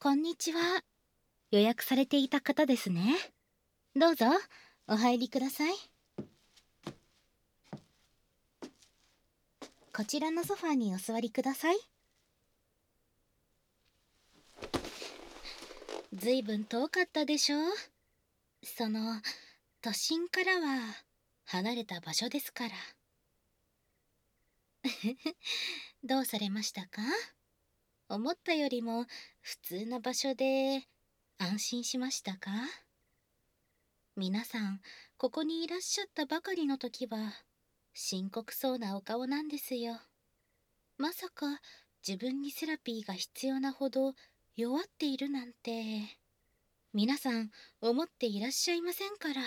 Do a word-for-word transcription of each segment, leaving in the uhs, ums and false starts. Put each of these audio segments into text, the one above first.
こんにちは。予約されていた方ですね。どうぞ、お入りください。こちらのソファーにお座りください。ずいぶん遠かったでしょう。その、都心からは離れた場所ですから。どうされましたか？思ったよりも普通な場所で安心しましたか？皆さん、ここにいらっしゃったばかりの時は深刻そうなお顔なんですよ。まさか自分にセラピーが必要なほど弱っているなんて皆さん思っていらっしゃいませんから。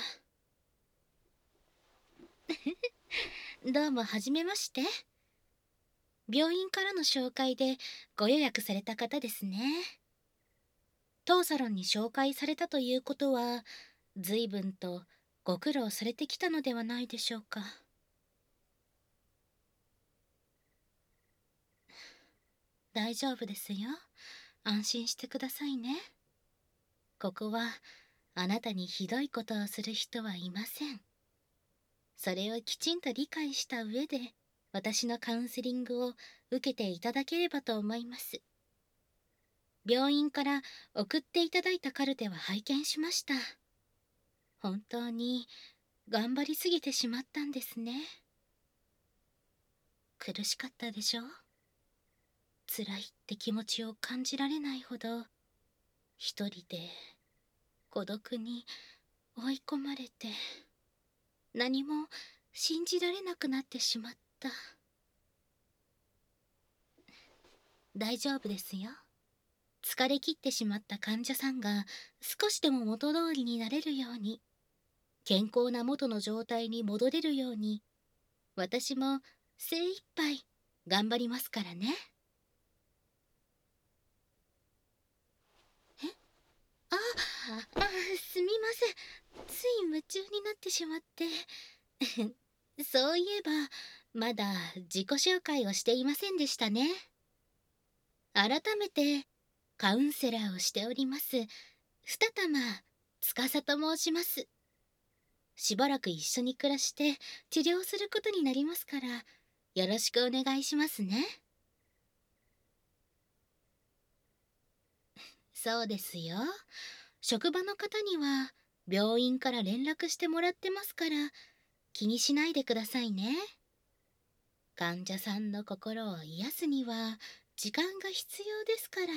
どうもはじめまして。病院からの紹介でご予約された方ですね。当サロンに紹介されたということは随分とご苦労されてきたのではないでしょうか。大丈夫ですよ。安心してくださいね。ここはあなたにひどいことをする人はいません。それをきちんと理解した上で私のカウンセリングを受けていただければと思います。病院から送っていただいたカルテは拝見しました。本当に頑張りすぎてしまったんですね。苦しかったでしょう。辛いって気持ちを感じられないほど一人で孤独に追い込まれて何も信じられなくなってしまった。大丈夫ですよ。疲れ切ってしまった患者さんが少しでも元通りになれるように、健康な元の状態に戻れるように、私も精一杯頑張りますからね。えああ、すみません。つい夢中になってしまって。そういえば、まだ自己紹介をしていませんでしたね。改めて、カウンセラーをしております、二玉司と申します。しばらく一緒に暮らして治療することになりますから、よろしくお願いしますね。そうですよ。職場の方には病院から連絡してもらってますから、気にしないでくださいね。患者さんの心を癒すには時間が必要ですから。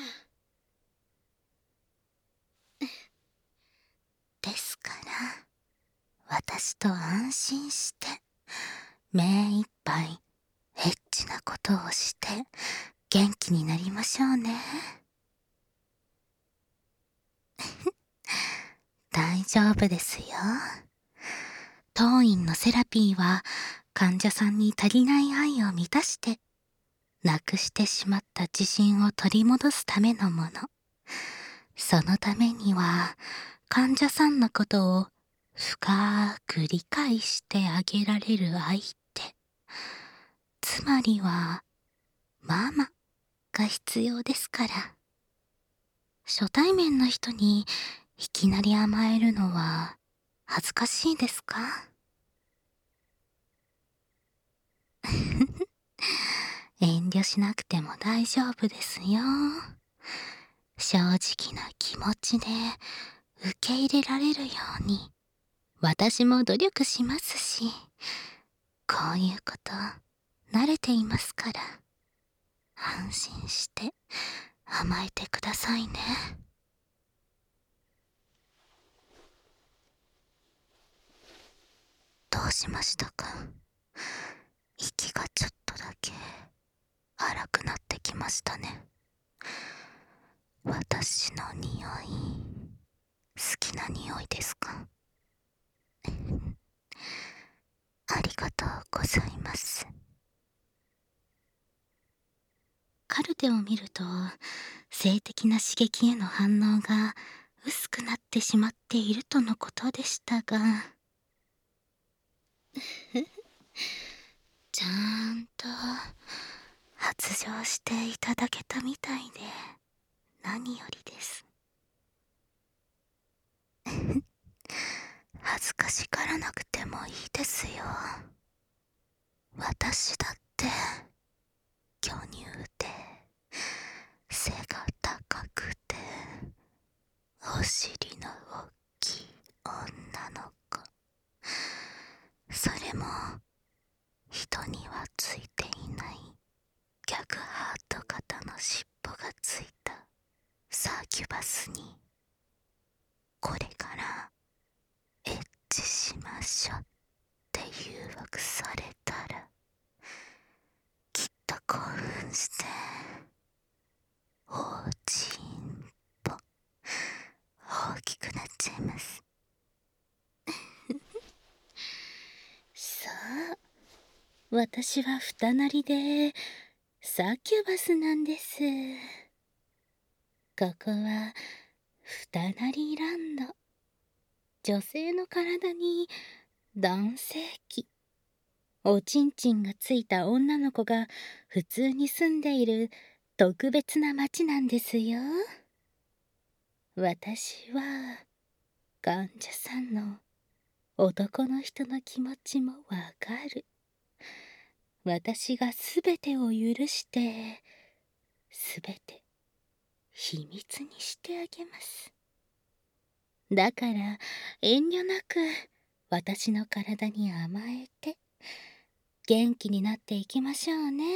ですから私と安心して目いっぱいエッチなことをして元気になりましょうね。大丈夫ですよ。当院のセラピーは患者さんに足りない愛を満たしてなくしてしまった自信を取り戻すためのもの。そのためには患者さんのことを深く理解してあげられる相手、つまりはママが必要ですから。初対面の人にいきなり甘えるのは恥ずかしいですか？遠慮しなくても大丈夫ですよ。正直な気持ちで受け入れられるように私も努力しますし、こういうこと慣れていますから、安心して甘えてくださいね。どうしましたか？息がちょっとだけ荒くなってきましたね。私の匂い、好きな匂いですか？ありがとうございます。カルテを見ると、性的な刺激への反応が薄くなってしまっているとのことでしたが、ちゃんと発情していただけたみたいで何よりです。恥ずかしがらなくてもいいですよ。私だって巨乳で背が高くてお尻の大きい女の子。それも人にはついていない逆ハート型の尻尾がついたサーキュバスに、これからエッチしましょって誘惑されたら、きっと興奮しておちんぽ大きくなっちゃいます。さあ、私は二なりでサーキュバスなんです。ここは二なりランド。女性の体に男性器、おちんちんがついた女の子が普通に住んでいる特別な町なんですよ。私は患者さんの男の人の気持ちもわかる。私がすべてを許してすべて秘密にしてあげます。だから遠慮なく私の体に甘えて元気になっていきましょうね。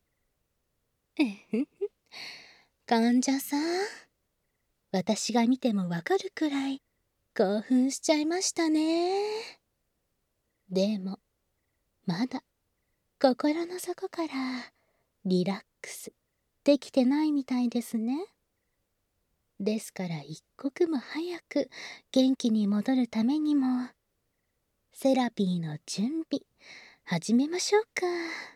患者さん、私が見てもわかるくらい興奮しちゃいましたね。でもまだ心の底からリラックスできてないみたいですね。ですから一刻も早く元気に戻るためにもセラピーの準備始めましょうか。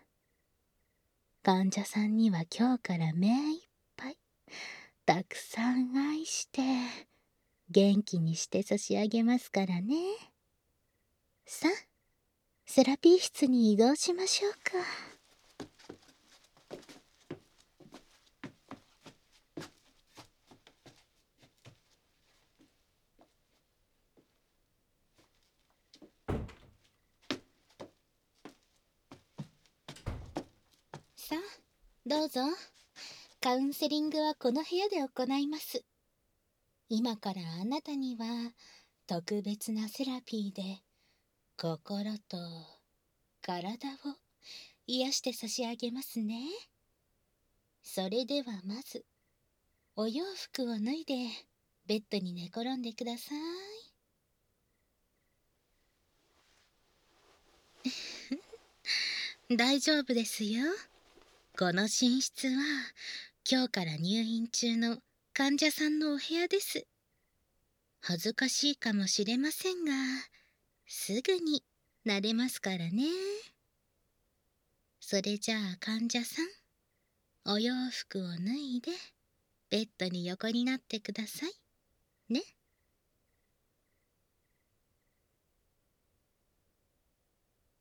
患者さんには今日から目いっぱいたくさん愛して元気にして差し上げますからね。さあ、セラピー室に移動しましょうか。さあ、どうぞ。カウンセリングはこの部屋で行います。今からあなたには特別なセラピーで心と体を癒して差し上げますね。それではまずお洋服を脱いでベッドに寝転んでください。大丈夫ですよ。この寝室は今日から入院中の患者さんのお部屋です。恥ずかしいかもしれませんが、すぐに慣れますからね。それじゃあ患者さん、お洋服を脱いでベッドに横になってくださいね。